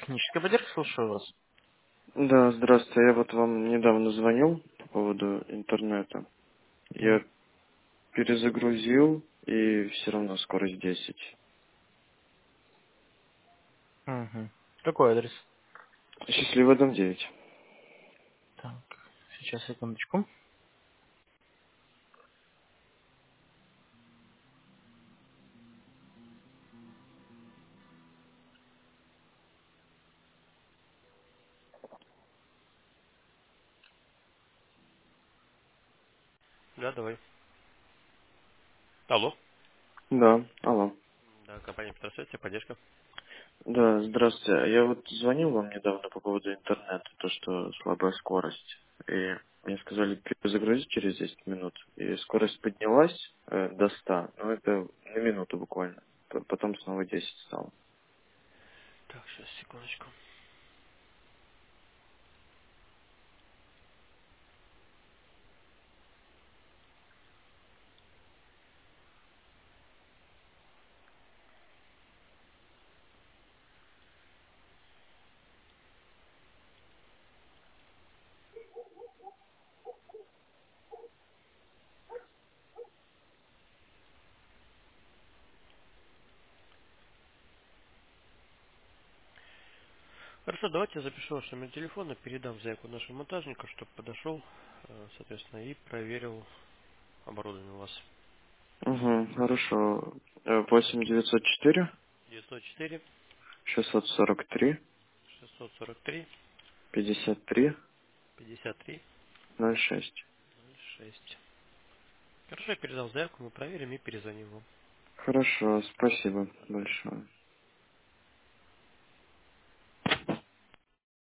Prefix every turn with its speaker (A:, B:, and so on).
A: Техническая поддержка, слушаю вас.
B: Да, здравствуйте. Я вот вам недавно звонил по поводу интернета.
A: Мгм.
B: Я перезагрузил, и все равно скорость 10.
A: Мгм. Какой адрес?
B: Счастливый дом 9.
A: Так, сейчас, секундочку.
C: Да, давай. Алло.
B: Да, алло.
C: Да, компания Петросвет, поддержка.
B: Да, здравствуйте. Я вот звонил вам недавно по поводу интернета, то, что слабая скорость. И мне сказали перезагрузить через 10 минут. И скорость поднялась до 100, но это на минуту буквально. Потом снова 10 стало.
C: Так, сейчас, секундочку. Хорошо, давайте я запишу ваш номер телефона, передам заявку нашему монтажнику, чтобы подошел, соответственно, и проверил оборудование у вас.
B: Угу, хорошо. 8 904
C: 904
B: 643
C: 643
B: 53
C: 53
B: 06.
C: 06. Хорошо, я передал заявку, мы проверим и перезвоним вам.
B: Хорошо, спасибо большое.